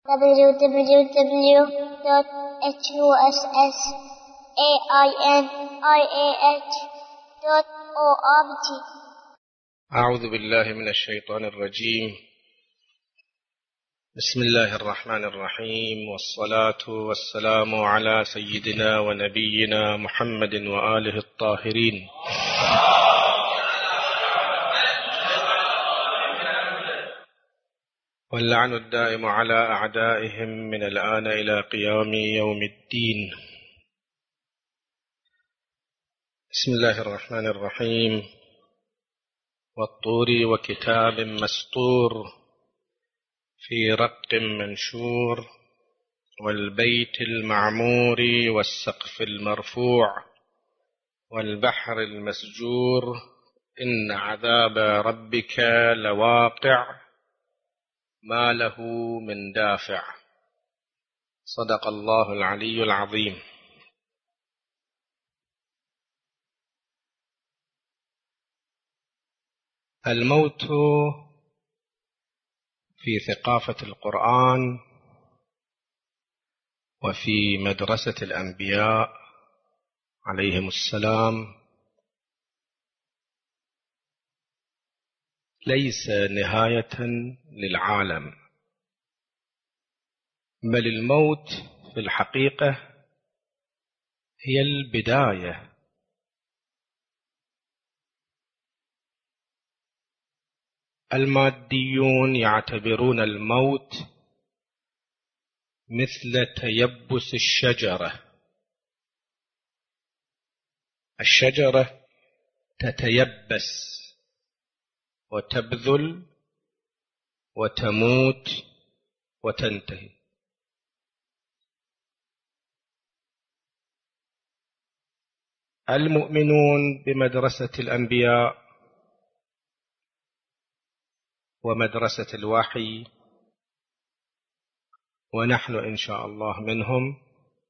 www.husainiah.org. أعوذ بالله من الشيطان الرجيم. بسم الله الرحمن الرحيم، والصلاة والسلام على سيدنا ونبينا محمد وآله الطاهرين. واللعن الدائم على أعدائهم من الآن إلى قيام يوم الدين. بسم الله الرحمن الرحيم. والطور وكتاب مسطور في رق منشور، والبيت المعمور والسقف المرفوع، والبحر المسجور، إن عذاب ربك لواقع ما له من دافع. صدق الله العلي العظيم. الموت في ثقافة القرآن وفي مدرسة الأنبياء عليهم السلام ليس نهاية للعالم، بل الموت في الحقيقة هي البداية. الماديون يعتبرون الموت مثل تيبس الشجرة. الشجرة تتيبس وتبذل وتموت وتنتهي. المؤمنون بمدرسة الأنبياء ومدرسة الوحي، ونحن إن شاء الله منهم،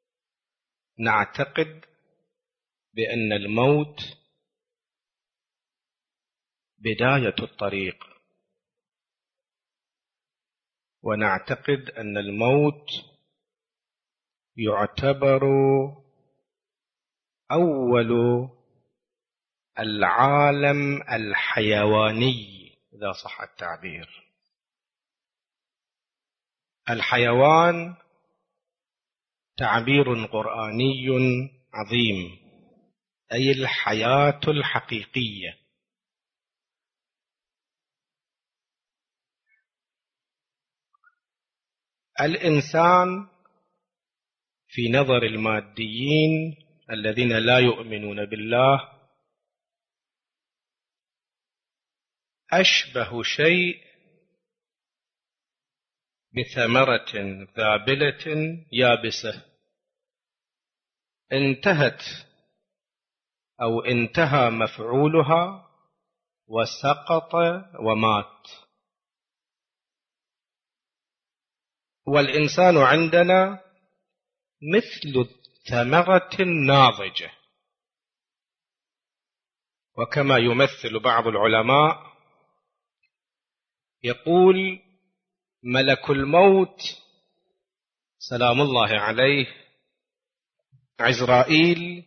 نعتقد بأن الموت بداية الطريق، ونعتقد أن الموت يعتبر أول العالم الحيواني إذا صح التعبير. الحيوان تعبير قرآني عظيم، أي الحياة الحقيقية. الإنسان في نظر الماديين الذين لا يؤمنون بالله أشبه شيء بثمرة ذابلة يابسة انتهت أو انتهى مفعولها وسقط ومات. والإنسان عندنا مثل الثمرة الناضجة، وكما يمثل بعض العلماء يقول ملك الموت سلام الله عليه عزرائيل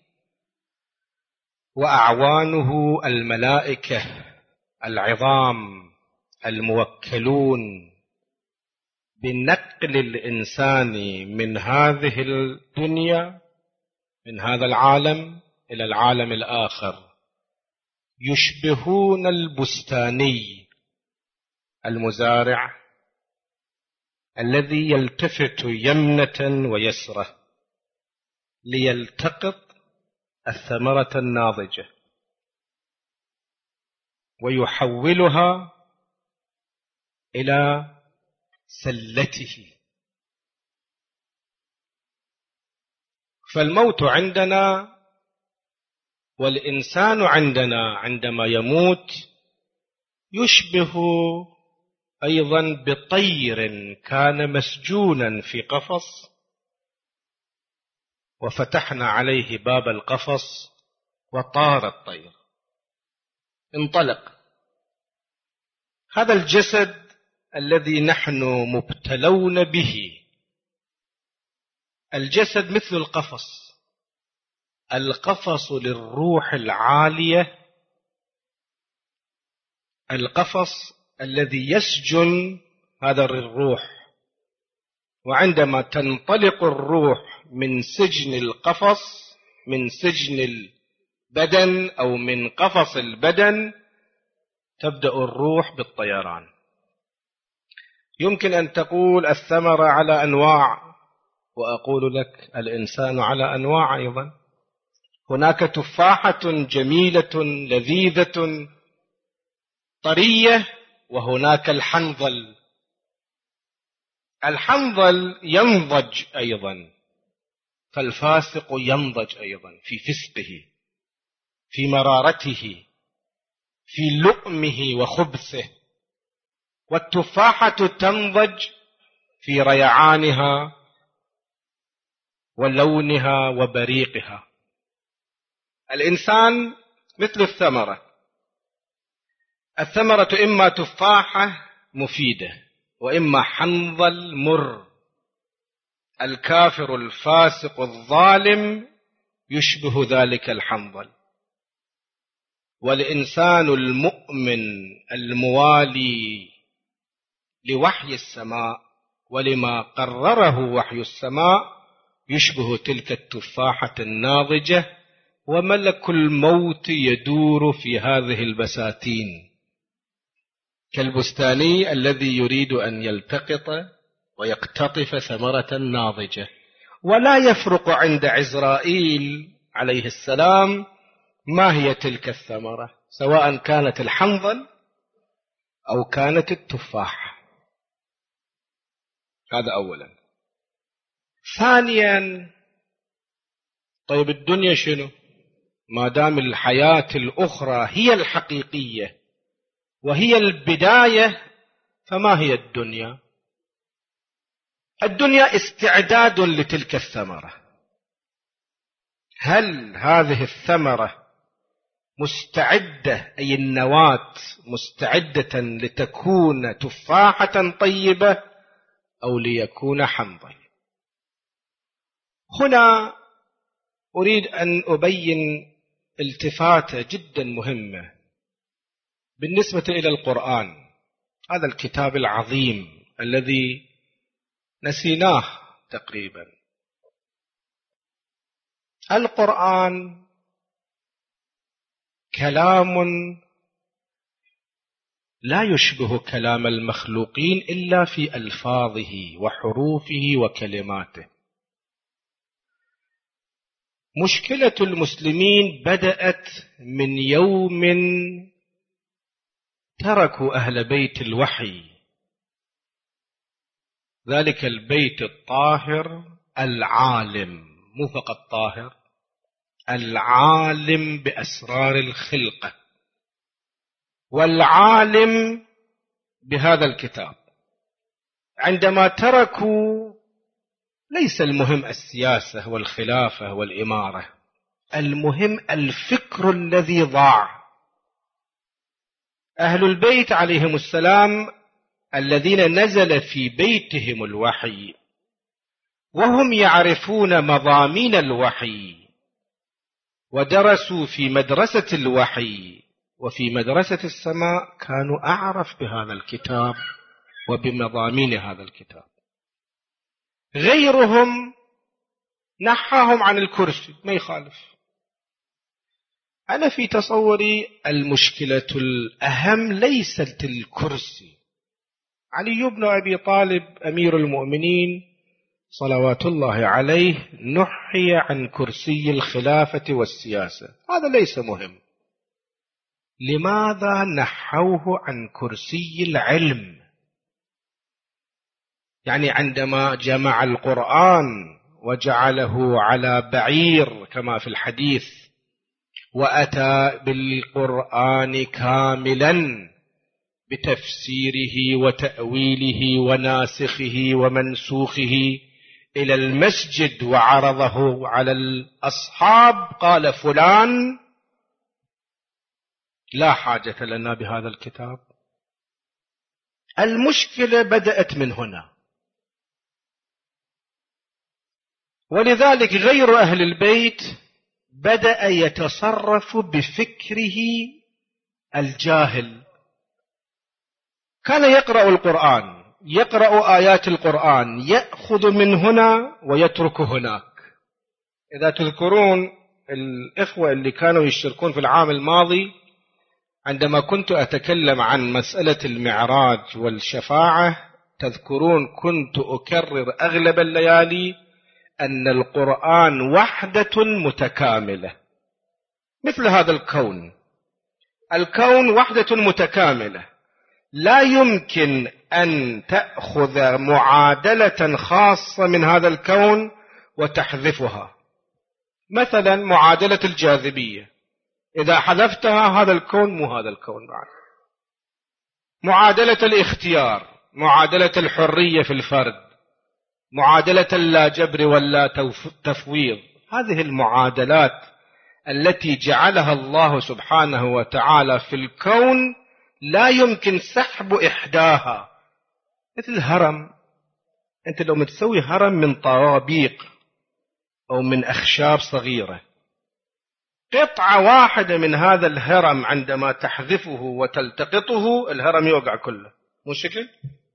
وأعوانه الملائكة العظام الموكلون بنقل الإنسان من هذه الدنيا، من هذا العالم إلى العالم الآخر، يشبهون البستاني المزارع الذي يلتفت يمنة ويسرة ليلتقط الثمرة الناضجة ويحولها إلى سلته. فالموت عندنا والإنسان عندنا عندما يموت يشبه أيضا بطير كان مسجونا في قفص وفتحنا عليه باب القفص وطار الطير، انطلق. هذا الجسد الذي نحن مبتلون به الجسد مثل القفص، القفص للروح العالية، القفص الذي يسجن هذا الروح، وعندما تنطلق الروح من سجن القفص، من سجن البدن أو من قفص البدن، تبدأ الروح بالطيران. يمكن أن تقول الثمرة على أنواع، وأقول لك الإنسان على أنواع أيضا. هناك تفاحة جميلة لذيذة طرية، وهناك الحنظل. الحنظل ينضج أيضا، فالفاسق ينضج أيضا في فسقه، في مرارته، في لؤمه وخبثه. والتفاحة تنضج في ريعانها ولونها وبريقها. الإنسان مثل الثمرة، الثمرة إما تفاحة مفيدة وإما حنظل مر. الكافر الفاسق الظالم يشبه ذلك الحنظل، والإنسان المؤمن الموالي لوحي السماء ولما قرره وحي السماء يشبه تلك التفاحة الناضجة، وملك الموت يدور في هذه البساتين كالبستاني الذي يريد أن يلتقط ويقتطف ثمرة ناضجة. ولا يفرق عند عزرائيل عليه السلام ما هي تلك الثمرة، سواء كانت الحنظل أو كانت التفاح. هذا أولا. ثانيا، طيب الدنيا شنو؟ ما دام الحياة الأخرى هي الحقيقية وهي البداية، فما هي الدنيا؟ الدنيا استعداد لتلك الثمرة. هل هذه الثمرة مستعدة، أي النواة مستعدة لتكون تفاحة طيبة أو ليكون حنظل؟ هنا أريد أن أبين التفاتة جدا مهمة بالنسبة إلى القرآن، هذا الكتاب العظيم الذي نسيناه تقريبا. القرآن كلام لا يشبه كلام المخلوقين إلا في ألفاظه وحروفه وكلماته. مشكلة المسلمين بدأت من يوم تركوا أهل بيت الوحي، ذلك البيت الطاهر العالم، مو فقط طاهر، العالم بأسرار الخلقة والعالم بهذا الكتاب. عندما تركوا، ليس المهم السياسة والخلافة والإمارة، المهم الفكر الذي ضاع. أهل البيت عليهم السلام الذين نزل في بيتهم الوحي وهم يعرفون مضامين الوحي ودرسوا في مدرسة الوحي وفي مدرسة السماء، كانوا أعرف بهذا الكتاب وبمضامين هذا الكتاب. غيرهم نحاهم عن الكرسي، ما يخالف. أنا في تصوري المشكلة الأهم ليست الكرسي. علي بن أبي طالب أمير المؤمنين صلوات الله عليه نحي عن كرسي الخلافة والسياسة، هذا ليس مهم. لماذا نحوه عن كرسي العلم؟ يعني عندما جمع القرآن وجعله على بعير كما في الحديث، وأتى بالقرآن كاملا بتفسيره وتأويله وناسخه ومنسوخه إلى المسجد وعرضه على الأصحاب، قال فلان لا حاجة لنا بهذا الكتاب. المشكلة بدأت من هنا. ولذلك غير أهل البيت بدأ يتصرف بفكره الجاهل. كان يقرأ القرآن، يقرأ آيات القرآن، يأخذ من هنا ويترك هناك. إذا تذكرون الإخوة اللي كانوا يشتركون في العام الماضي عندما كنت أتكلم عن مسألة المعراج والشفاعة، تذكرون كنت أكرر أغلب الليالي أن القرآن وحدة متكاملة، مثل هذا الكون. الكون وحدة متكاملة، لا يمكن أن تأخذ معادلة خاصة من هذا الكون وتحذفها. مثلا معادلة الجاذبية، إذا حذفتها هذا الكون مو هذا الكون بعد. معادلة الاختيار، معادلة الحرية في الفرد، معادلة اللا جبر ولا تفويض، هذه المعادلات التي جعلها الله سبحانه وتعالى في الكون لا يمكن سحب إحداها. مثل الهرم، أنت لو متسوي هرم من طوابيق أو من أخشاب صغيرة، قطعة واحدة من هذا الهرم عندما تحذفه وتلتقطه الهرم يوقع كله، مو شكل؟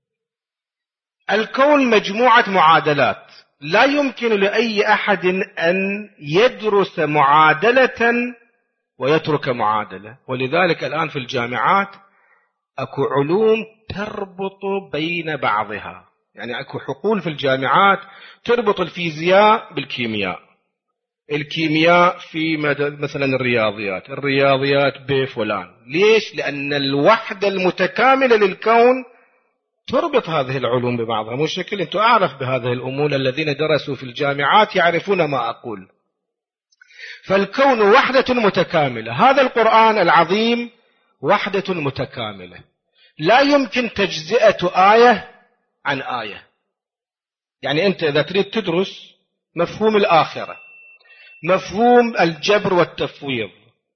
الكون مجموعة معادلات، لا يمكن لأي أحد أن يدرس معادلة ويترك معادلة. ولذلك الآن في الجامعات أكو علوم تربط بين بعضها، يعني أكو حقول في الجامعات تربط الفيزياء بالكيمياء، الكيمياء في مثلا الرياضيات بفلان. ليش؟ لأن الوحدة المتكاملة للكون تربط هذه العلوم ببعضها، مو شكل. أنتم أعرف بهذه الأمور، الذين درسوا في الجامعات يعرفون ما أقول. فالكون وحدة متكاملة، هذا القرآن العظيم وحدة متكاملة، لا يمكن تجزئة آية عن آية. يعني أنت إذا تريد تدرس مفهوم الآخرة، مفهوم الجبر والتفويض،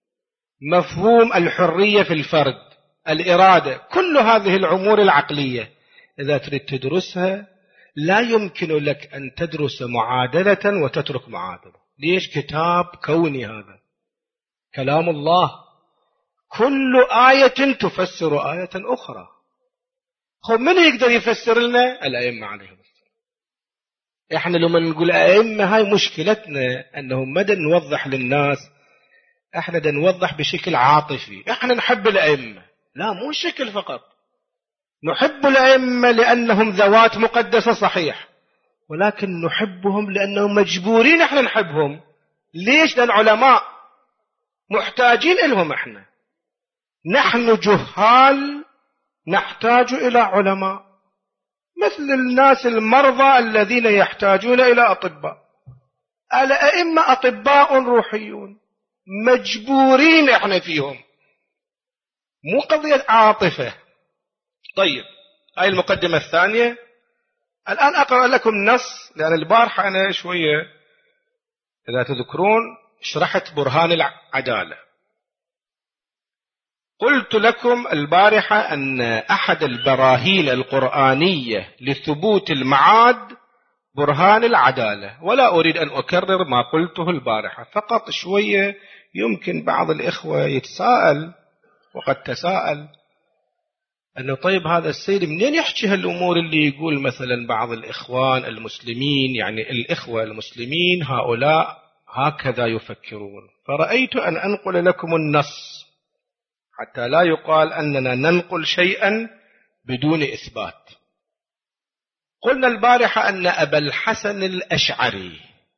مفهوم الحرية في الفرد، الإرادة، كل هذه الأمور العقلية إذا تريد تدرسها لا يمكن لك أن تدرس معادلة وتترك معادلة. ليش؟ كتاب كوني، هذا كلام الله، كل آية تفسر آية أخرى. من يقدر يفسر لنا؟ الأئمة عليهم السلام. إحنا لما نقول أئمة هاي مشكلتنا، أنهم مدى نوضح للناس، إحنا دا نوضح بشكل عاطفي. إحنا نحب الأئمة، لا مو شكل فقط، نحب الأئمة لأنهم ذوات مقدسة صحيح، ولكن نحبهم لأنهم مجبورين إحنا نحبهم. ليش؟ لأن علماء محتاجين إلهم. إحنا نحن جهال نحتاج إلى علماء، مثل الناس المرضى الذين يحتاجون إلى أطباء. الأئمة أطباء روحيون مجبورين إحنا فيهم، مو قضية عاطفة. طيب، هاي المقدمة الثانية. الآن أقرأ لكم نص، لأن البارحة أنا شوية إذا تذكرون شرحت برهان العدالة. قلت لكم البارحة أن أحد البراهين القرآنية لثبوت المعاد برهان العدالة، ولا أريد أن أكرر ما قلته البارحة، فقط شوية يمكن بعض الإخوة يتساءل وقد تساءل أنه طيب هذا السيد منين يحكي هالأمور اللي يقول مثلا بعض الإخوان المسلمين، يعني الإخوة المسلمين هؤلاء هكذا يفكرون. فرأيت أن أنقل لكم النص حتى لا يقال أننا ننقل شيئا بدون إثبات. قلنا البارحة أن أبا الحسن الأشعري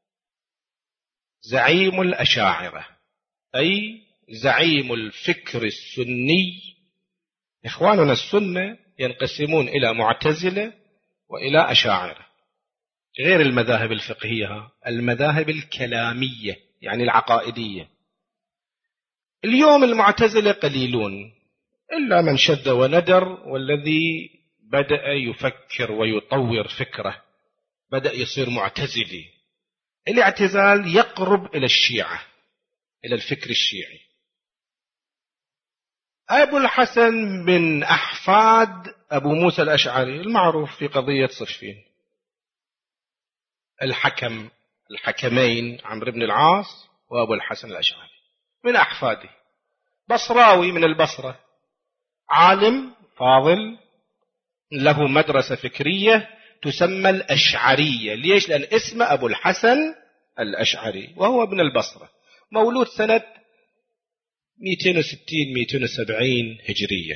زعيم الأشاعرة، أي زعيم الفكر السني. إخواننا السنة ينقسمون إلى معتزلة وإلى أشاعرة، غير المذاهب الفقهية، المذاهب الكلامية يعني العقائدية. اليوم المعتزلة قليلون إلا من شد وندر، والذي بدأ يفكر ويطور فكره بدأ يصير معتزلي. الاعتزال يقرب إلى الشيعة، إلى الفكر الشيعي. أبو الحسن من أحفاد أبو موسى الأشعري المعروف في قضية صفين، الحكم الحكمين عمرو بن العاص وأبو الحسن الأشعري من أحفاده، بصراوي من البصرة، عالم فاضل له مدرسة فكرية تسمى الأشعرية. ليش؟ لأن اسمه أبو الحسن الأشعري، وهو من البصرة، مولود سنة 260-270 هجرية.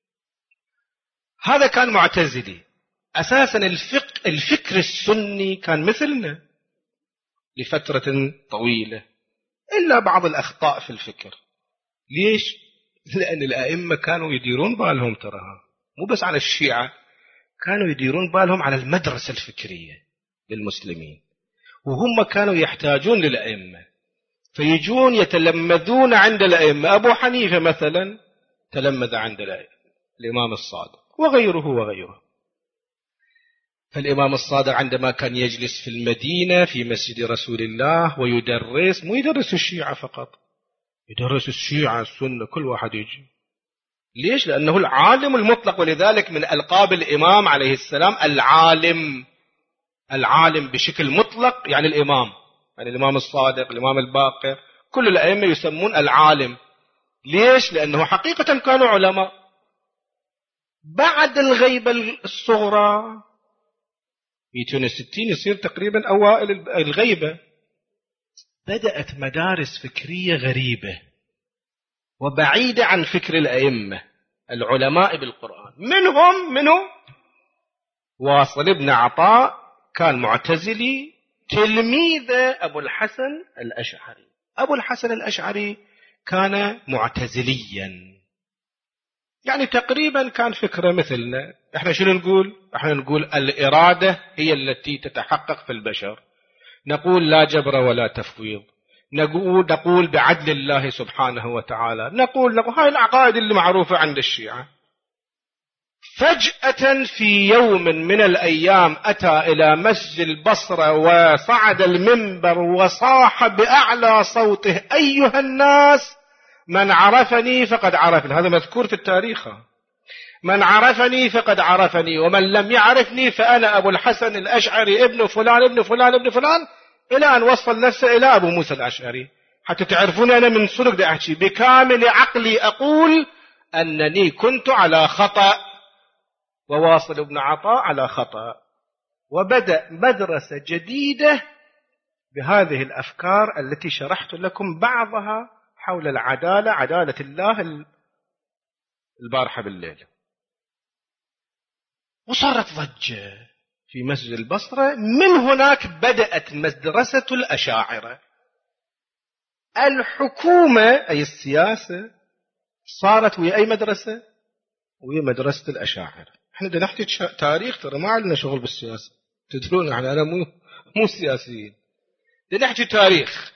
هذا كان معتزلي أساسا. الفكر السني كان مثلنا لفترة طويلة، إلا بعض الأخطاء في الفكر. ليش؟ لأن الأئمة كانوا يديرون بالهم، تراها مو بس على الشيعة، كانوا يديرون بالهم على المدرسة الفكرية للمسلمين، وهم كانوا يحتاجون للأئمة، فيجون يتلمذون عند الأئمة. أبو حنيفة مثلا تلمذ عند الإمام الصادق وغيره. فالإمام الصادق عندما كان يجلس في المدينة في مسجد رسول الله ويدرس، مو يدرس الشيعة فقط، يدرس الشيعة السنة، كل واحد يجي. ليش؟ لأنه العالم المطلق، ولذلك من ألقاب الإمام عليه السلام العالم بشكل مطلق، يعني الإمام، يعني الإمام الصادق، الإمام الباقر، كل الأئمة يسمون العالم. ليش؟ لأنه حقيقة كانوا علماء. بعد الغيبة الصغرى 260 يصير تقريبا أوائل الغيبة، بدأت مدارس فكرية غريبة وبعيدة عن فكر الأئمة العلماء بالقرآن. منهم واصل بن عطاء، كان معتزلي، تلميذ أبو الحسن الأشعري. أبو الحسن الأشعري كان معتزليا، يعني تقريبا كان فكرة مثلنا. احنا شنو نقول؟ احنا نقول الإرادة هي التي تتحقق في البشر، نقول لا جبر ولا تفويض، نقول بعدل الله سبحانه وتعالى، نقول هاي العقائد اللي معروفة عند الشيعة. فجأة في يوم من الأيام أتى إلى مسجد البصرة وصعد المنبر وصاح بأعلى صوته: أيها الناس، من عرفني فقد عرفني. هذا مذكور في التاريخ: من عرفني فقد عرفني، ومن لم يعرفني فأنا أبو الحسن الأشعري ابن فلان ابن فلان ابن فلان، إلى أن وصل نفسه إلى أبو موسى الأشعري. حتى تعرفون أنا من صدق دا أحكي بكامل عقلي، أقول أنني كنت على خطأ وواصل بن عطاء على خطأ. وبدأ مدرسة جديدة بهذه الأفكار التي شرحت لكم بعضها حول العدالة، عدالة الله، البارحة بالليل. وصارت ضجة في مسجد البصرة. من هناك بدأت مدرسة الأشاعرة. الحكومة أي السياسة صارت ويا أي مدرسة؟ ويا مدرسة الأشاعرة. احنا بدنا نحكي تاريخ، ترى ما عندنا شغل بالسياسة، تدرون احنا أنا مو سياسيين، بدنا نحكي تاريخ.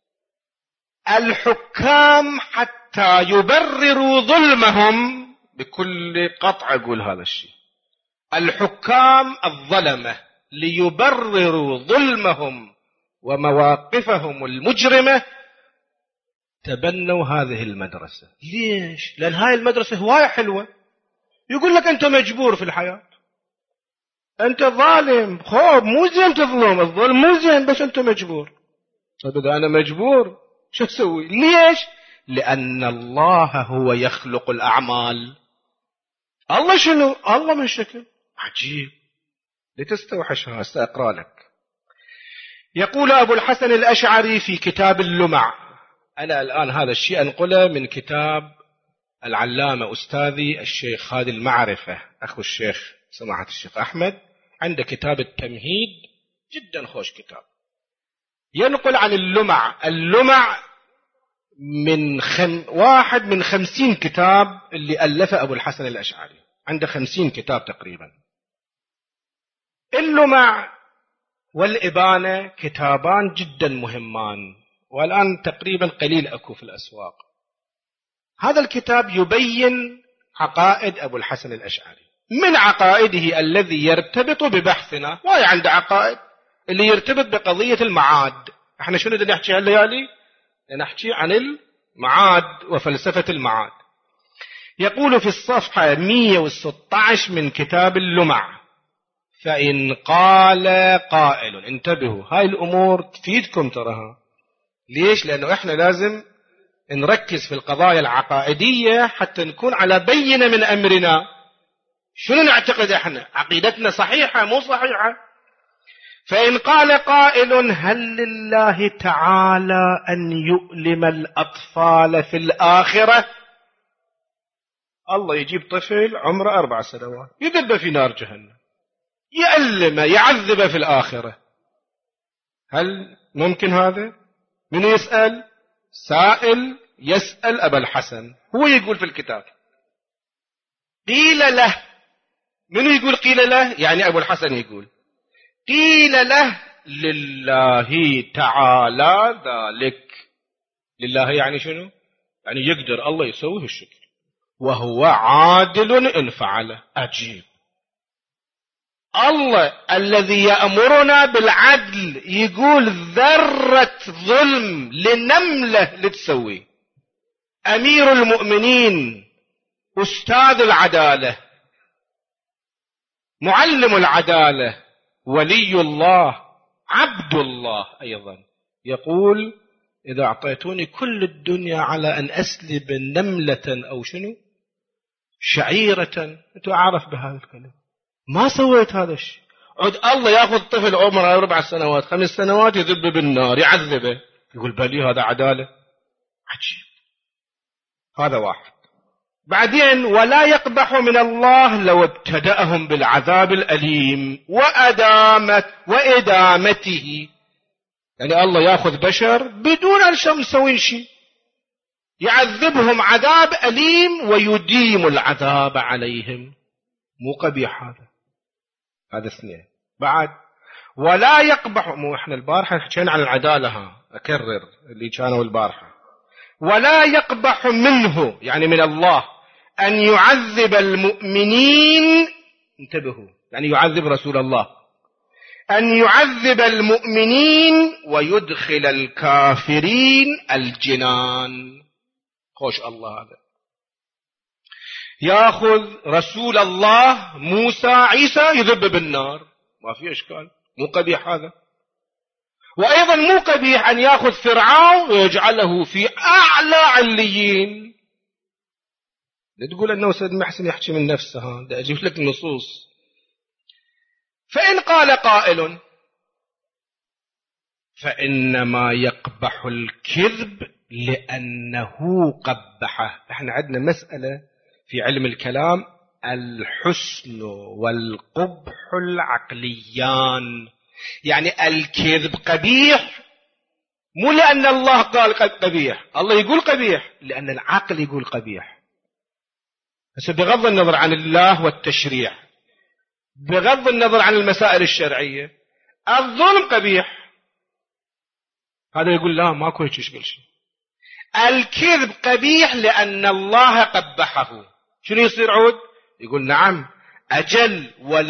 الحكام حتى يبرروا ظلمهم، بكل قطع أقول هذا الشيء، الحكام الظلمة ليبرروا ظلمهم ومواقفهم المجرمة تبنوا هذه المدرسة. ليش؟ لأن هاي المدرسة هواية حلوة. يقول لك أنت مجبور في الحياة، أنت ظالم، خوب مو زين تظلم، الظلم مو زين، بس أنت مجبور. طيب إذا أنا مجبور شو أسوي؟ ليش؟ لأن الله هو يخلق الأعمال. الله شنو؟ الله من شكل عجيب، لتستوحش. سأقرأ لك. يقول أبو الحسن الأشعري في كتاب اللمع، أنا الآن هذا الشيء أنقله من كتاب العلامة أستاذي الشيخ هادي المعرفة، أخو الشيخ سماحة الشيخ أحمد، عنده كتاب التمهيد، جدا خوش كتاب. ينقل عن اللمع من واحد من 50 كتاب اللي ألفه أبو الحسن الأشعري، عنده 50 كتاب تقريبا. اللمع والإبانة كتابان جدا مهمان، والآن تقريبا قليل أكو في الأسواق. هذا الكتاب يبين عقائد أبو الحسن الأشعري، من عقائده الذي يرتبط ببحثنا. وهي عنده عقائد اللي يرتبط بقضية المعاد. احنا شنو بدنا نحكي هالليالي؟ نحكي عن المعاد وفلسفة المعاد. يقول في الصفحة 116 من كتاب اللمع: فإن قال قائل، انتبهوا هاي الأمور تفيدكم تراها. ليش؟ لأنه إحنا لازم نركز في القضايا العقائدية حتى نكون على بينة من أمرنا. شنو نعتقد إحنا؟ عقيدتنا صحيحة مو صحيحة؟ فإن قال قائل هل لله تعالى أن يؤلم الأطفال في الآخرة؟ الله يجيب طفل عمره 4 سنوات يذبه في نار جهنم، يألمه يعذبه في الآخرة. هل ممكن هذا؟ من يسأل؟ سائل يسأل أبا الحسن، هو يقول في الكتاب قيل له. من يقول قيل له؟ يعني أبو الحسن يقول قيل له لله تعالى ذلك. لله يعني شنو؟ يعني يقدر الله يسوي الشكر، وهو عادل إن فعله. أجيب، الله الذي يأمرنا بالعدل يقول ذرة ظلم لنملة لتسوي. أمير المؤمنين، أستاذ العدالة، معلم العدالة، ولي الله، عبد الله أيضا، يقول إذا أعطيتوني كل الدنيا على أن أسلب نملة أو شنو شعيرة. أنتوا أعرف بهذا الكلام، ما سويت هذا الشيء. عد الله يأخذ طفل عمره 4 سنوات 5 سنوات يذبه بالنار يعذبه، يقول بلي هذا عدالة؟ عجيب. هذا واحد. بعدين ولا يقبح من الله لو ابتدأهم بالعذاب الأليم وإدامته. يعني الله يأخذ بشر بدون أن يسوي شيء، يعذبهم عذاب أليم ويديم العذاب عليهم. مو قبيح هذا 2. بعد ولا يقبح، مو احنا البارحة حكينا عن العدالة، أكرر اللي كانوا البارحة. ولا يقبح منه يعني من الله أن يعذب المؤمنين، انتبهوا، يعني يعذب رسول الله، أن يعذب المؤمنين ويدخل الكافرين الجنان. خوش الله هذا. يأخذ رسول الله موسى عيسى يذب بالنار، ما في إشكال، مو قبيح هذا. وأيضا مو قبيح أن يأخذ فرعون ويجعله في أعلى عليين. لا تقول أنه سيد محسن يحكي من نفسه، ده أجيب لك النصوص. فإن قال قائل فإنما يقبح الكذب لأنه قبحه. احنا عندنا مسألة في علم الكلام، الحسن والقبح العقليان. يعني الكذب قبيح مو لأن الله قال قبيح، الله يقول قبيح لأن العقل يقول قبيح. بس بغض النظر عن الله والتشريع، بغض النظر عن المسائل الشرعية، الظلم قبيح. هذا يقول لا ماكو هيك شيء. الكذب قبيح لأن الله قبحه. شنو يصير عود؟ يقول نعم أجل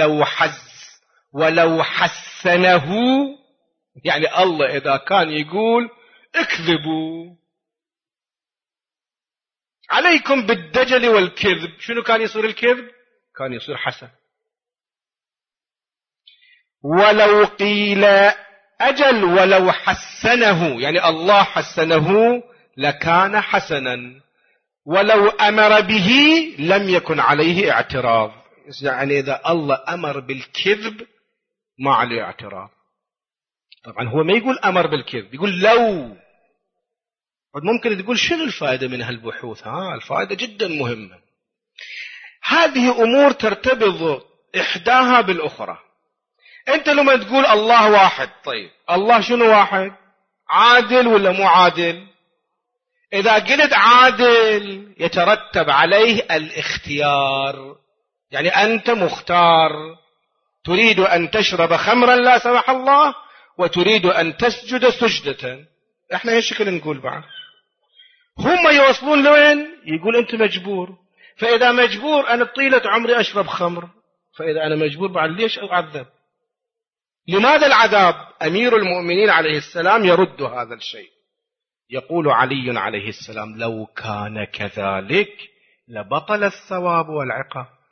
ولو حسنه. يعني الله إذا كان يقول اكذبوا عليكم بالدجل والكذب، شنو كان يصير الكذب؟ كان يصير حسن. ولو قيل أجل ولو حسنه، يعني الله حسنه لكان حسنا، ولو أمر به لم يكن عليه اعتراض. يعني إذا الله أمر بالكذب ما عليه اعتراض. طبعا هو ما يقول أمر بالكذب، يقول لو. ممكن تقول شنو الفائدة من هالبحوث؟ الفائدة جدا مهمة. هذه أمور ترتبط إحداها بالأخرى. أنت لما تقول الله واحد، طيب الله شنو واحد؟ عادل ولا مو عادل؟ إذا قلت عادل يترتب عليه الاختيار. يعني أنت مختار، تريد أن تشرب خمرا لا سمح الله، وتريد أن تسجد سجدة. احنا ايش شكل نقول بعد؟ هم يوصلون لوين؟ يقول أنت مجبور. فإذا مجبور أنا طيلة عمري أشرب خمر، فإذا أنا مجبور بعد ليش أعذب؟ لماذا العذاب؟ أمير المؤمنين عليه السلام يرد هذا الشيء. يقول علي عليه السلام لو كان كذلك لبطل الثواب والعقاب.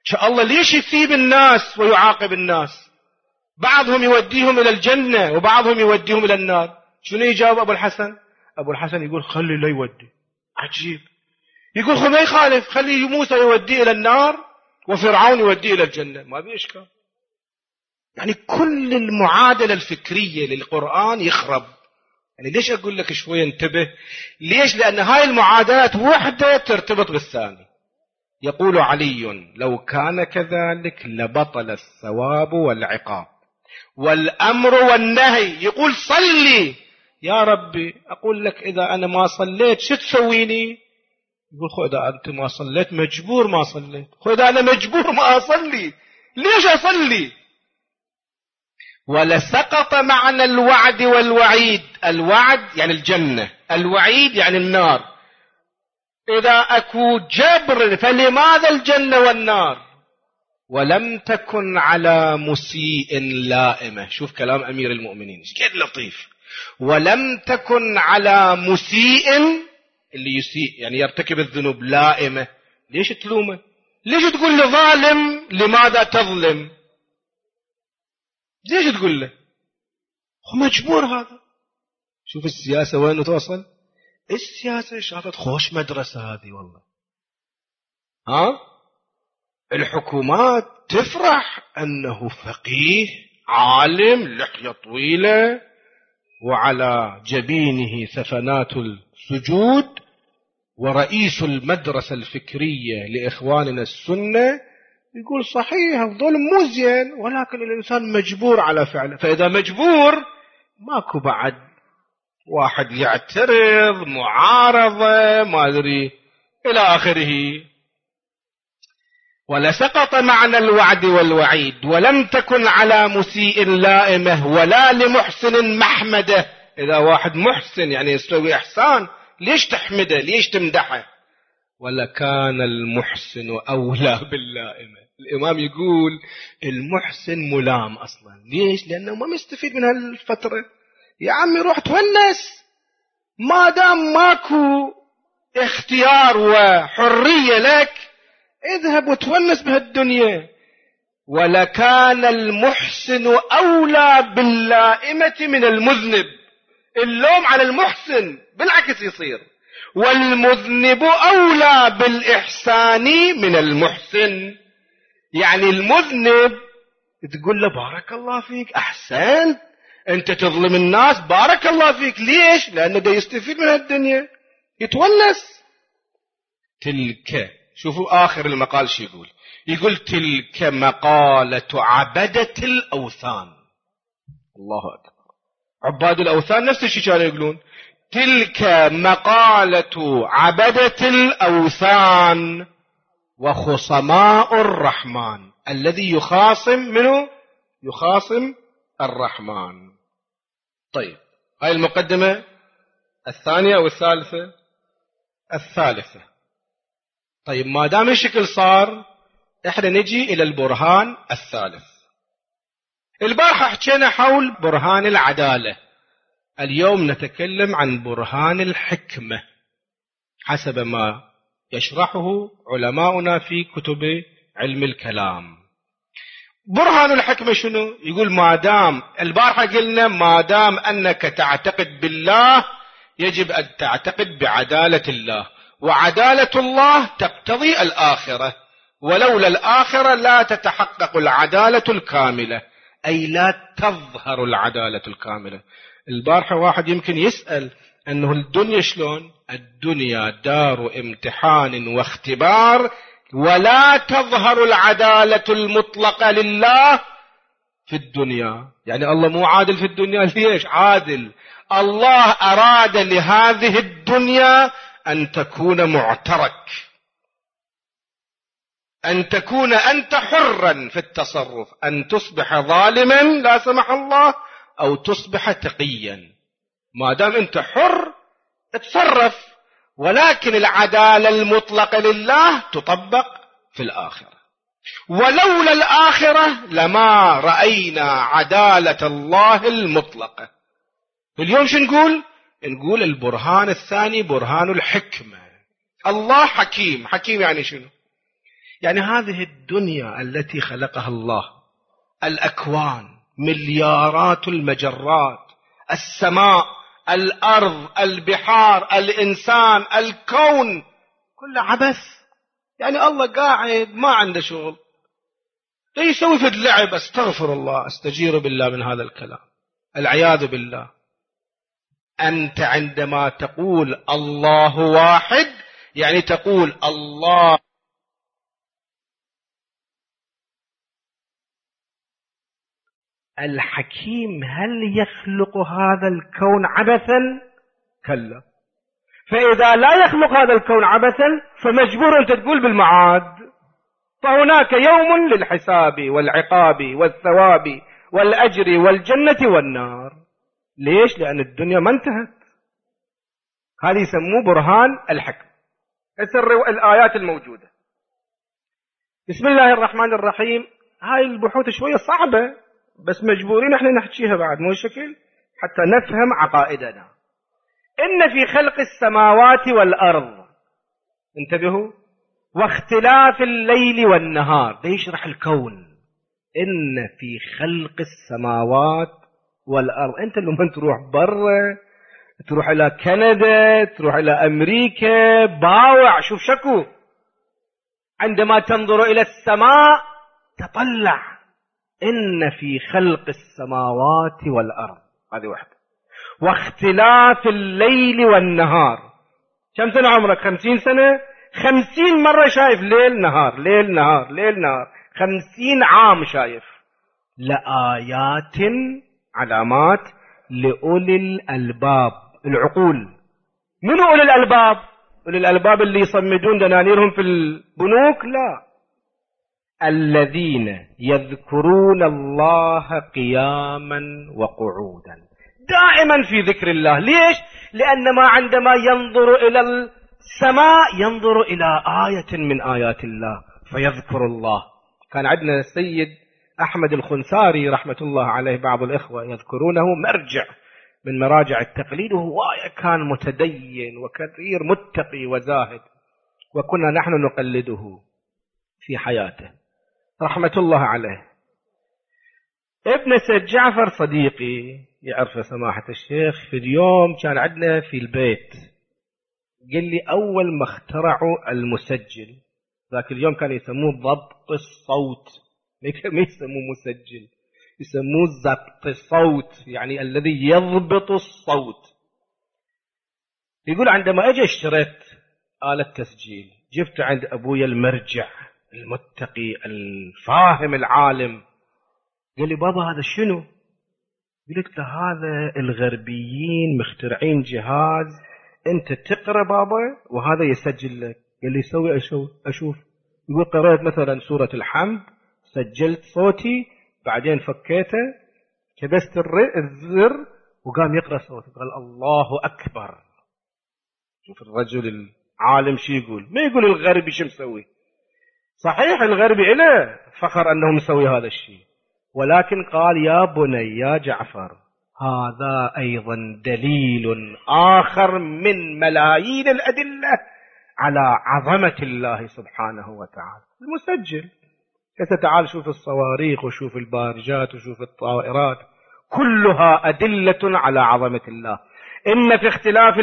الله ليش يثيب الناس ويعاقب الناس؟ بعضهم يوديهم إلى الجنة وبعضهم يوديهم إلى النار. شنو يجاوب أبو الحسن؟ أبو الحسن يقول خلي لا يودي. عجيب. يقول ما يخالف، خلي موسى يوديه إلى النار وفرعون يوديه إلى الجنة، ما بيه إشكال. يعني كل المعادلة الفكرية للقرآن يخرب. يعني ليش أقول لك شوي انتبه؟ ليش؟ لأن هاي المعادلات وحدة ترتبط بالثاني. يقول علي لو كان كذلك لبطل الثواب والعقاب والأمر والنهي. يقول صلي. يا ربي أقول لك إذا أنا ما صليت شو تسويني؟ يقول خو إذا أنت ما صليت مجبور ما صليت. خو إذا أنا مجبور ما أصلي ليش أصلي؟ ولسقط معنى الوعد والوعيد. الوعد يعني الجنة، الوعيد يعني النار. إذا أكو جبر فلماذا الجنة والنار؟ ولم تكن على مسيء لائمة. شوف كلام أمير المؤمنين كيف لطيف. ولم تكن على مسيء، اللي يسيء يعني يرتكب الذنوب، لائمة. ليش تلومه؟ ليش تقول لظالم لماذا تظلم؟ ليش تقول له؟ هو مجبور هذا. شوف السياسة وين توصل. السياسة شافت خوش مدرسة هذه والله. الحكومات تفرح أنه فقيه عالم لحية طويلة وعلى جبينه ثفنات السجود ورئيس المدرسة الفكرية لإخواننا السنة. يقول صحيح الظلم مو زين ولكن الإنسان مجبور على فعله. فإذا مجبور ماكو بعد واحد يعترض معارضة ما أدري إلى آخره. ولسقط معنى الوعد والوعيد. ولم تكن على مسيء لائمة ولا لمحسن محمدة. إذا واحد محسن يعني يسوي إحسان ليش تحمده؟ ليش تمدحه؟ ولكان المحسن أولى باللائمة. الإمام يقول المحسن ملام أصلا. ليش؟ لأنه ما مستفيد من هالفترة. يا عمي روح تونس، ما دام ماكو اختيار وحرية لك اذهب وتونس بهالدنيا. ولكان المحسن أولى باللائمة من المذنب. اللوم على المحسن بالعكس يصير. والمذنب أولى بالإحسان من المحسن. يعني المذنب تقول له بارك الله فيك أحسنت، أنت تظلم الناس بارك الله فيك. ليش؟ لأنه دا يستفيد من الدنيا يتونس. تلك، شوفوا آخر المقال شو يقول. يقول تلك مقالة عبدة الأوثان. الله أكبر. عباد الأوثان نفس الشيء كانوا يقولون. تلك مقالة عبدة الأوثان وخصماء الرحمن. الذي يخاصم منه يخاصم الرحمن. طيب هاي المقدمة الثانية أو الثالثة؟ الثالثة. طيب ما دام الشكل صار احنا نجي إلى البرهان الثالث. البارحة حكينا حول برهان العدالة. اليوم نتكلم عن برهان الحكمة حسب ما يشرحه علماؤنا في كتب علم الكلام. برهان الحكمة شنو؟ يقول ما دام البارحة قلنا ما دام أنك تعتقد بالله يجب أن تعتقد بعدالة الله، وعدالة الله تقتضي الآخرة، ولولا الآخرة لا تتحقق العدالة الكاملة، أي لا تظهر العدالة الكاملة. البارحة واحد يمكن يسأل أنه الدنيا شلون؟ الدنيا دار امتحان واختبار، ولا تظهر العدالة المطلقة لله في الدنيا. يعني الله مو عادل في الدنيا. ليش؟ عادل. الله أراد لهذه الدنيا أن تكون معترك، أن تكون أنت حرا في التصرف، أن تصبح ظالما لا سمح الله أو تصبح تقيا. ما دام أنت حر اتصرف، ولكن العدالة المطلقة لله تطبق في الآخرة. ولولا الآخرة لما رأينا عدالة الله المطلقة. اليوم شو نقول؟ نقول البرهان الثاني برهان الحكمة. الله حكيم. حكيم يعني شنو؟ يعني هذه الدنيا التي خلقها الله، الأكوان، مليارات المجرات، السماء، الأرض، البحار، الإنسان، الكون، كل عبث. يعني الله قاعد ما عنده شغل، يسوي في اللعب. استغفر الله، استجير بالله من هذا الكلام، العياذ بالله. أنت عندما تقول الله واحد يعني تقول الله الحكيم. هل يخلق هذا الكون عبثا؟ كلا. فإذا لا يخلق هذا الكون عبثا فمجبور أن تقول بالمعاد. فهناك يوم للحساب والعقاب والثواب والأجر والجنة والنار. ليش؟ لأن الدنيا ما انتهت. هذه يسموه برهان الحكم. الآيات الموجودة. بسم الله الرحمن الرحيم. هاي البحوث شوية صعبة بس مجبورين احنا نحكيها بعد مو شكل حتى نفهم عقائدنا. إن في خلق السماوات والأرض، انتبهوا، واختلاف الليل والنهار، ده يشرح الكون. إن في خلق السماوات والأرض. أنت لما تروح برا، تروح إلى كندا، تروح إلى أمريكا، باوع شوف شكو، عندما تنظر إلى السماء تطلع إن في خلق السماوات والأرض. هذه واحدة. واختلاف الليل والنهار. كم سنة عمرك؟ 50 سنة. 50 مرة شايف ليل نهار ليل نهار ليل نهار. 50 عام شايف. لآيات، علامات لأولي الألباب، العقول. من أولي الألباب؟ أولي الألباب اللي يصمدون دنانيرهم في البنوك؟ لا، الذين يذكرون الله قياما وقعودا، دائما في ذكر الله. ليش؟ لأن ما عندما ينظر إلى السماء ينظر إلى آية من آيات الله فيذكر الله. كان عندنا السيد أحمد الخنساري رحمة الله عليه، بعض الإخوة يذكرونه مرجع من مراجع التقليد، وهو كان متدين وكثير متقي وزاهد، وكنا نحن نقلده في حياته رحمة الله عليه. ابن سيد جعفر صديقي يعرف سماحة الشيخ، في اليوم كان عندنا في البيت، قال لي أول ما اخترعوا المسجل، ذاك اليوم كانوا يسموه ضبط الصوت، ما يسموه مسجل، يسموه ضبط الصوت، يعني الذي يضبط الصوت. يقول عندما أجي اشتريت آلة تسجيل، جبت عند أبويا المرجع المتقي الفاهم العالم. قال لي بابا هذا شنو؟ قلت له هذا الغربيين مخترعين جهاز انت تقرأ بابا وهذا يسجل لك. قال لي سوي اشوف. يقول قرأت مثلا سورة الحمد، سجلت صوتي، بعدين فكيته، كبست الزر وقام يقرأ صوتي. قال الله أكبر. شوف الرجل العالم شي يقول، ما يقول الغربي شو مسوي. صحيح الغربي إله فخر أنه مسوي هذا الشيء، ولكن قال يا بني يا جعفر هذا أيضا دليل آخر من ملايين الأدلة على عظمة الله سبحانه وتعالى. المسجل تعال شوف الصواريخ وشوف البارجات وشوف الطائرات، كلها أدلة على عظمة الله. إن في اختلاف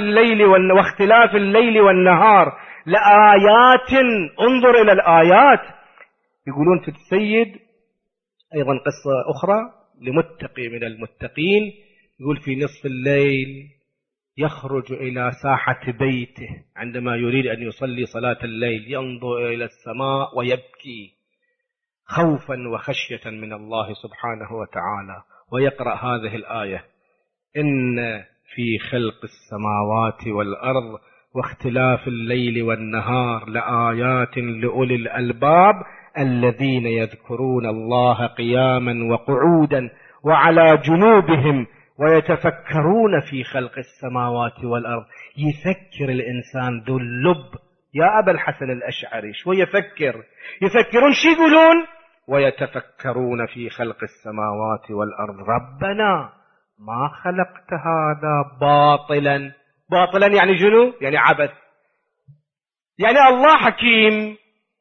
الليل والنهار لآيات، انظر إلى الآيات. يقولون في السيد أيضا قصة أخرى لمتقي من المتقين، يقول في نصف الليل يخرج إلى ساحة بيته عندما يريد أن يصلي صلاة الليل، ينظر إلى السماء ويبكي خوفا وخشية من الله سبحانه وتعالى، ويقرأ هذه الآية: إن في خلق السماوات والأرض واختلاف الليل والنهار لآيات لأولي الألباب الذين يذكرون الله قياما وقعودا وعلى جنوبهم ويتفكرون في خلق السماوات والأرض. يفكر الإنسان ذو اللب يا أبا الحسن الأشعري، شو يفكرون شو يقولون؟ ويتفكرون في خلق السماوات والأرض ربنا ما خلقت هذا باطلا. باطلا يعني شنو؟ يعني عبث. يعني الله حكيم،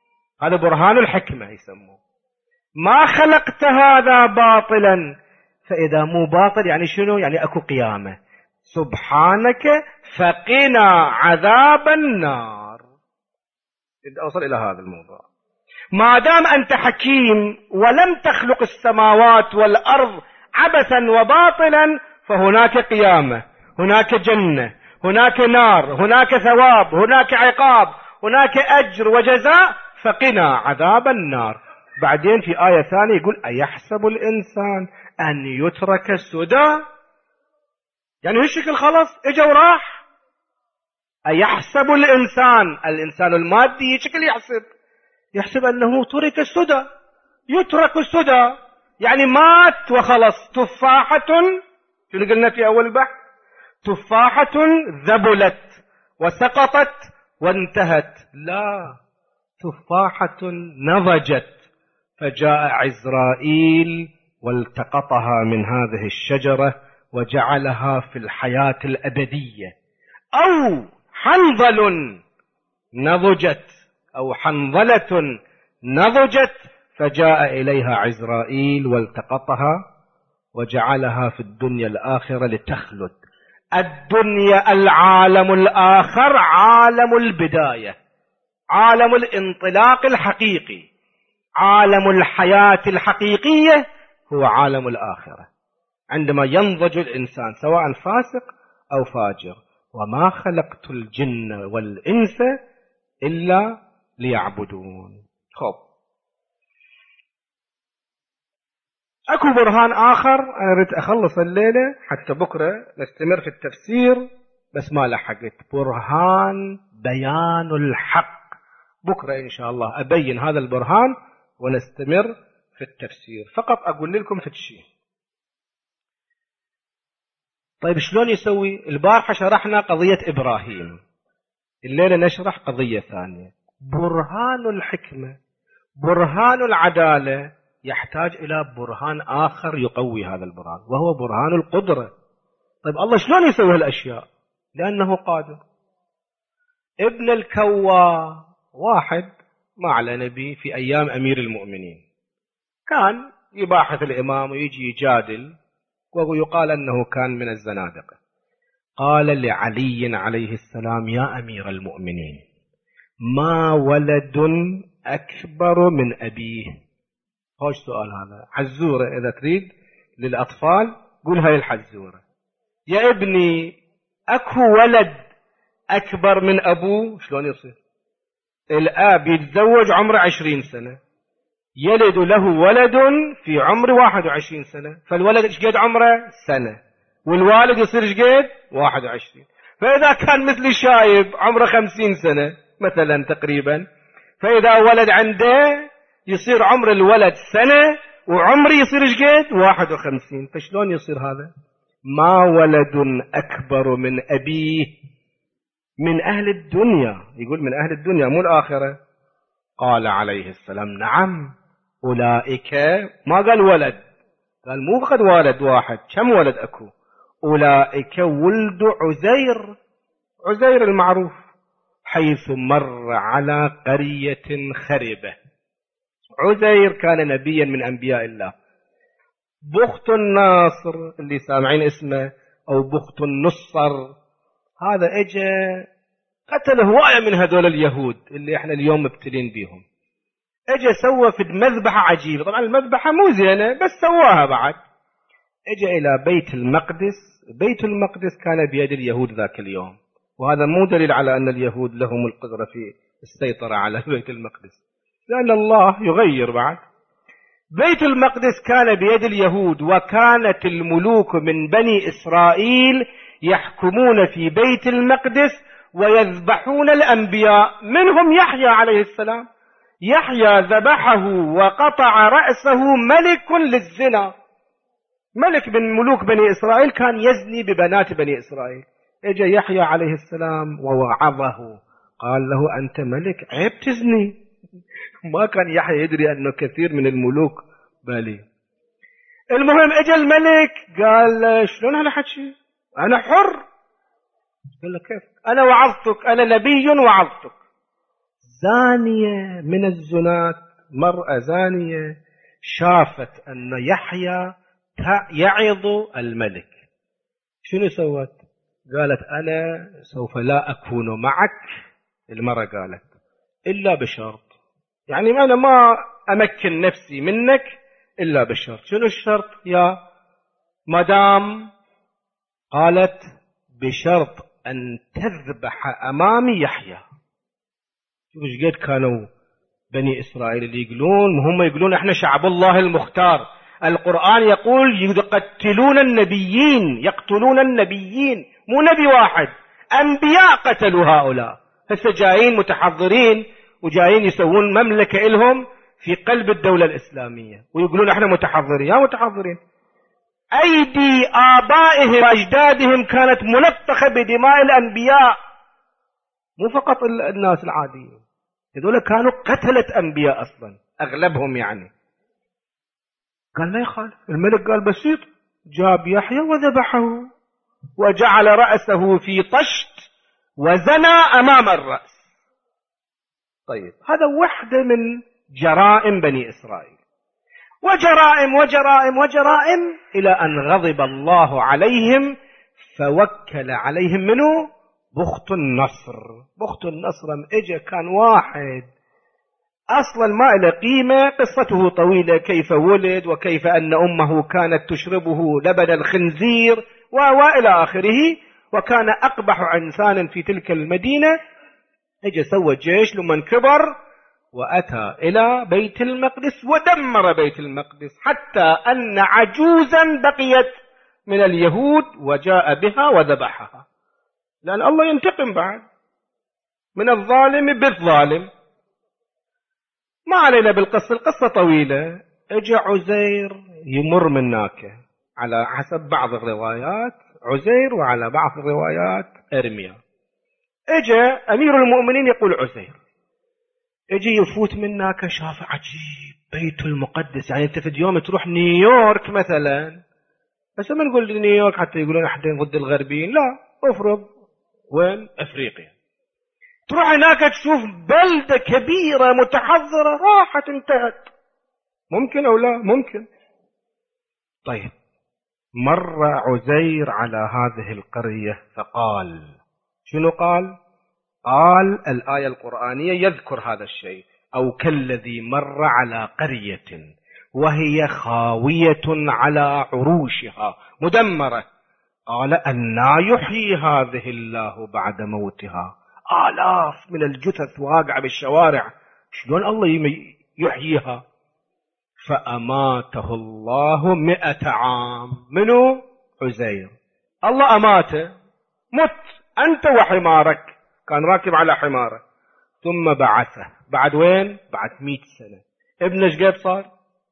هذا برهان الحكمة يسموه. ما خلقت هذا باطلا، فإذا مو باطل يعني شنو؟ يعني أكو قيامة. سبحانك فقنا عذاب النار. أوصل إلى هذا الموضوع. ما دام أنت حكيم ولم تخلق السماوات والأرض عبثا وباطلا، فهناك قيامة، هناك جنة، هناك نار، هناك ثواب، هناك عقاب، هناك أجر وجزاء، فقنا عذاب النار. بعدين في آية ثانية يقول أيحسب الإنسان أن يترك سدى؟ يعني هالشكل خلص اجا وراح. أيحسب الإنسان المادي شكل يحسب أنه ترك السدى، يترك السدى يعني مات وخلص. تفاحة، شنو قلنا في أول البحث؟ تفاحة ذبلت وسقطت وانتهت، لا، تفاحة نضجت فجاء عزرائيل والتقطها من هذه الشجرة وجعلها في الحياة الأبدية. أو حنظل نضجت، أو حنظلة نضجت فجاء إليها عزرائيل والتقطها وجعلها في الدنيا الآخرة لتخلد. الدنيا العالم الآخر عالم البداية، عالم الانطلاق الحقيقي، عالم الحياة الحقيقية هو عالم الآخرة عندما ينضج الإنسان سواء فاسق أو فاجر. وما خلقت الجن والإنس إلا ليعبدون. خب، أكو برهان آخر أنا أريد أخلص الليلة حتى بكرة نستمر في التفسير، بس ما لحقت. برهان بيان الحق. بكرة إن شاء الله أبين هذا البرهان ونستمر في التفسير. فقط أقول لكم في الشيء. طيب شلون يسوي؟ البارحة شرحنا قضية إبراهيم، الليلة نشرح قضية ثانية. برهان الحكمة، برهان العدالة يحتاج إلى برهان آخر يقوي هذا البرهان، وهو برهان القدرة. طيب الله شلون يسوي هالأشياء؟ لأنه قادر. ابن الكوا واحد ما على نبي في أيام أمير المؤمنين، كان يباحث الإمام ويجي يجادل، ويقال أنه كان من الزنادقة. قال لعلي عليه السلام يا أمير المؤمنين ما ولد أكبر من أبيه. خوش سؤال هذا، حزورة إذا تريد للأطفال قول هاي الحزورة. يا ابني أكو ولد أكبر من أبوه؟ شلون يصير؟ الآب يتزوج عمره 20 سنة، يلد له ولد في عمر 21 سنة، فالولد ايش قد عمره؟ سنة، والوالد يصير ايش قد؟ 21. فإذا كان مثل شايب عمره 50 سنة مثلا تقريبا، فإذا ولد عنده يصير عمر الولد سنة وعمري يصير ايش قد؟ 51. فشلون يصير هذا؟ ما ولد أكبر من أبيه من أهل الدنيا، يقول من أهل الدنيا مو الآخرة. قال عليه السلام نعم أولئك، ما قال ولد، قال مو فقط ولد واحد، كم ولد أكو؟ أولئك ولد عزير، عزير المعروف، حيث مر على قرية خربة. عزير كان نبيا من أنبياء الله. بخت الناصر اللي سامعين اسمه أو بخت النصر، هذا اجى قتل هواية من هذول اليهود اللي احنا اليوم مبتلين بيهم. اجى سوى في مذبحة عجيبة، طبعا المذبحة مو زينة بس سواها بعد. اجى إلى بيت المقدس. بيت المقدس كان بيد اليهود ذاك اليوم، وهذا مو دليل على أن اليهود لهم القدرة في السيطرة على بيت المقدس، لأن الله يغير بعد. بيت المقدس كان بيد اليهود، وكانت الملوك من بني إسرائيل يحكمون في بيت المقدس ويذبحون الأنبياء، منهم يحيى عليه السلام. يحيى ذبحه وقطع رأسه ملك للزنا، ملك من ملوك بني إسرائيل كان يزني ببنات بني إسرائيل. اجى يحيى عليه السلام ووعظه، قال له أنت ملك عيب تزني. ما كان يحيى يدري أنه كثير من الملوك بالي. المهم اجى الملك قال شلون هالحكي؟ أنا حر. قال له كيف؟ أنا وعظتك، أنا نبي وعظتك. زانية من الزنات، مرأة زانية شافت أن يحيى يعظ الملك، شنو سوت؟ قالت أنا سوف لا أكون معك، المرأة قالت إلا بشرط، يعني أنا ما أمكن نفسي منك إلا بشرط. شنو الشرط يا مدام؟ قالت بشرط أن تذبح أمامي يحيى. شوف ايش قد كانوا بني إسرائيل اللي يقولون، هم يقولون احنا شعب الله المختار. القرآن يقول يقتلون النبيين، يقتلون النبيين، مو نبي واحد، أنبياء قتلوا هؤلاء. هسه جايين متحضرين وجايين يسوون مملكة إلهم في قلب الدولة الإسلامية ويقولون احنا متحضرين. يا متحضرين، أيدي آبائهم وأجدادهم كانت ملطخة بدماء الأنبياء، مو فقط الناس العاديين، هذول كانوا قتلة أنبياء أصلا أغلبهم يعني. قال ما يخالف، الملك قال بسيط، جاب يحيى وذبحه وجعل رأسه في طشت وزنى أمام الرأس. طيب هذا وحدة من جرائم بني إسرائيل، وجرائم وجرائم وجرائم إلى أن غضب الله عليهم فوكل عليهم منه بخت النصر. بخت النصر اجى كان واحد أصلا ما له قيمة، قصته طويلة، كيف ولد وكيف أن أمه كانت تشربه لبن الخنزير وإلى آخره، وكان أقبح إنسان في تلك المدينة. اجى سوى جيش لمن كبر وأتى إلى بيت المقدس ودمر بيت المقدس، حتى أن عجوزا بقيت من اليهود وجاء بها وذبحها، لأن الله ينتقم بعد من الظالم بالظالم. ما علينا بالقصة، القصة طويلة. اجى عزير يمر من ناكه على حسب بعض الروايات عزير، وعلى بعض الروايات إرميا. اجى أمير المؤمنين يقول عزير، اجي يفوت من ناكه، شاف عجيب بيت المقدس. يعني انت في اليوم تروح نيويورك مثلا، بس ما نقول نيويورك حتى يقولون احنا ضد الغربيين، لا، افرض وين افريقيا، تروح هناك تشوف بلدة كبيرة متحضرة، راحت انتهت. ممكن أو لا؟ ممكن. طيب مر عزير على هذه القرية فقال، شنو قال؟ قال الآية القرآنية يذكر هذا الشيء، أو كالذي مر على قرية وهي خاوية على عروشها مدمرة، قال أنى يحيي هذه الله بعد موتها. آلاف من الجثث واقعة بالشوارع، شلون الله يحييها؟ فأماته الله 100 عام. منو؟ عزير. الله أماته، مت أنت وحمارك، كان راكب على حماره، ثم بعثه. بعد وين؟ بعد 100 سنة. ابنه ايش قد صار؟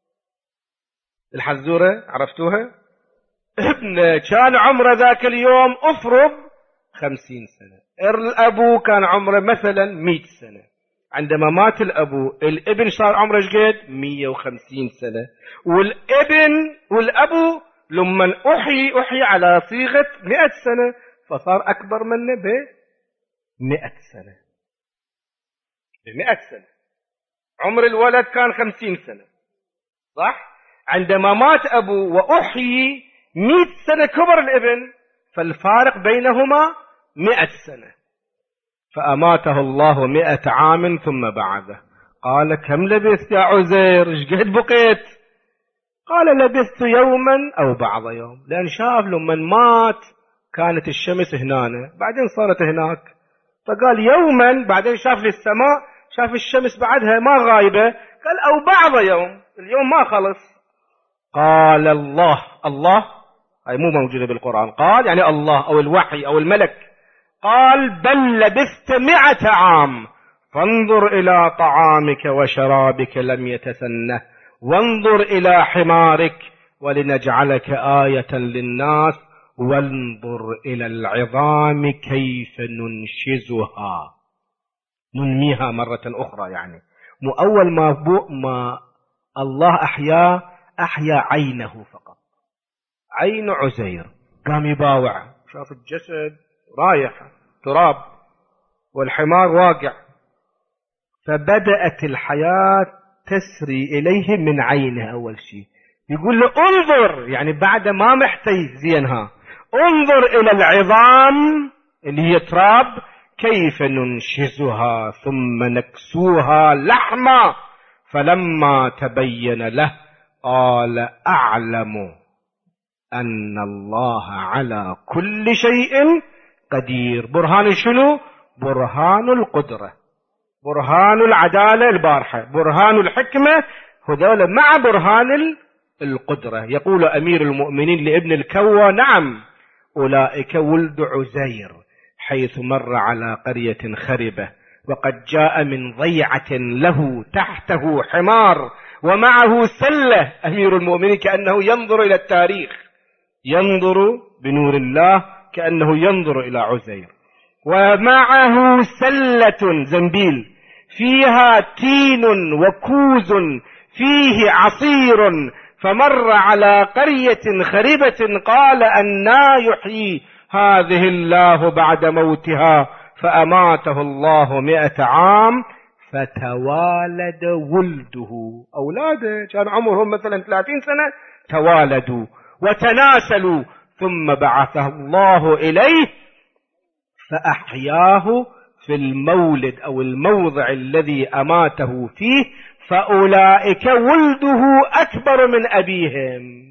الحزورة عرفتوها؟ ابنه كان عمره ذاك اليوم افرض 50 سنة، الأبو كان عمره مثلا 100 سنة. عندما مات الأبو صار عمره ايش قد؟ 150 سنة. والأبو لما أحيي على صيغة 100 سنة، فصار أكبر منه 100 سنة. 100 سنة. عمر الولد كان 50 سنة، صح؟ عندما مات أبو وأحيي 100 سنة كبر الابن، فالفارق بينهما 100 سنة. فأماته الله 100 عام ثم بعثه. قال كم لبثت يا عزير؟ ايش قد بقيت؟ قال لبثت يوما أو بعض يوم، لأن شاف لما مات كانت الشمس هنا، بعدين صارت هناك، فقال يوما، بعدين شاف للسماء، شاف الشمس بعدها ما غايبة، قال أو بعض يوم، اليوم ما خلص. قال الله هاي مو موجودة بالقرآن، قال يعني الله أو الوحي أو الملك، قال بل لبثت 100 عام، فانظر إلى طعامك وشرابك لم يتسنه، وانظر إلى حمارك ولنجعلك آية للناس، وانظر إلى العظام كيف ننشزها، ننميها مرة أخرى. يعني مو أول ما الله أحيا عينه فقط، عين عزير، قام يباوع، شاف الجسد رايح تراب والحمار واقع، فبدأت الحياة تسري إليه من عينه. أول شيء يقول له انظر، يعني بعد ما محتاج زينها، انظر إلى العظام اللي هي تراب كيف ننشزها ثم نكسوها لحما. فلما تبين له قال أعلم أن الله على كل شيء قدير. برهان شنو؟ برهان القدرة، برهان العدالة البارحة، برهان الحكمة، هذول مع برهان القدرة. يقول أمير المؤمنين لابن الكوى نعم أولئك ولد عزير حيث مر على قرية خربة وقد جاء من ضيعة له تحته حمار ومعه سلة. أمير المؤمنين كأنه ينظر إلى التاريخ، ينظر بنور الله كأنه ينظر إلى عزير، ومعه سلة زنبيل فيها تين وكوز فيه عصير، فمر على قرية خربة قال أنى يحيي هذه الله بعد موتها، فأماته الله 100 عام فتوالد ولده. أولاده كان عمرهم مثلا 30 سنة توالدوا وتناسلوا، ثم بعثه الله إليه فأحياه في المولد أو الموضع الذي أماته فيه، فأولئك ولده أكبر من أبيهم.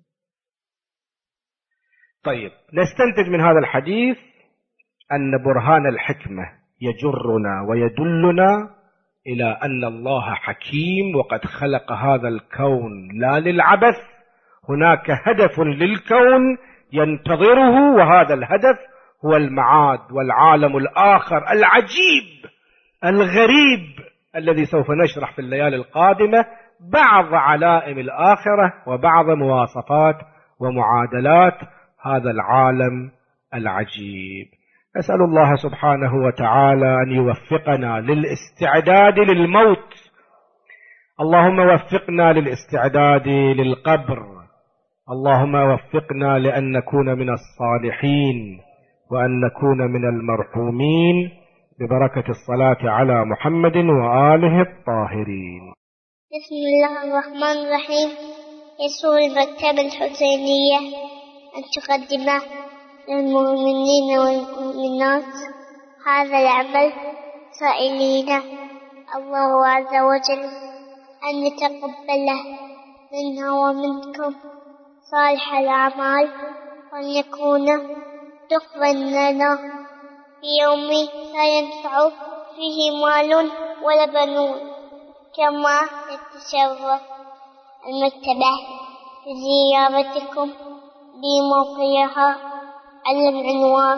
طيب، نستنتج من هذا الحديث أن برهان الحكمة يجرنا ويدلنا إلى أن الله حكيم وقد خلق هذا الكون لا للعبث، هناك هدف للكون ينتظره، وهذا الهدف هو المعاد والعالم الآخر العجيب الغريب الذي سوف نشرح في الليالي القادمة بعض علائم الآخرة وبعض مواصفات ومعادلات هذا العالم العجيب. أسأل الله سبحانه وتعالى أن يوفقنا للاستعداد للموت. اللهم وفقنا للاستعداد للقبر، اللهم وفقنا لأن نكون من الصالحين وأن نكون من المرحومين ببركة الصلاة على محمد وآله الطاهرين. بسم الله الرحمن الرحيم. يسر المكتبة الحسينية أن تقدم للمؤمنين والمؤمنات هذا العمل سائلين الله عز وجل أن يتقبله منا ومنكم صالح الأعمال، وأن يكون دخلا لنا في يوم لا ينفع فيه مال ولا بنون. كما يتشرف المكتبة بزيارتكم بموقعها على العنوان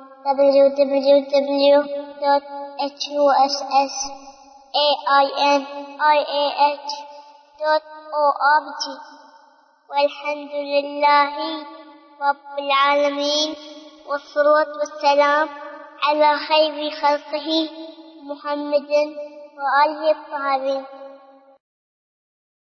www.husainiah.org. والحمد لله رب العالمين، والصلاة والسلام على خير خلقه محمد وآله الطاهرين.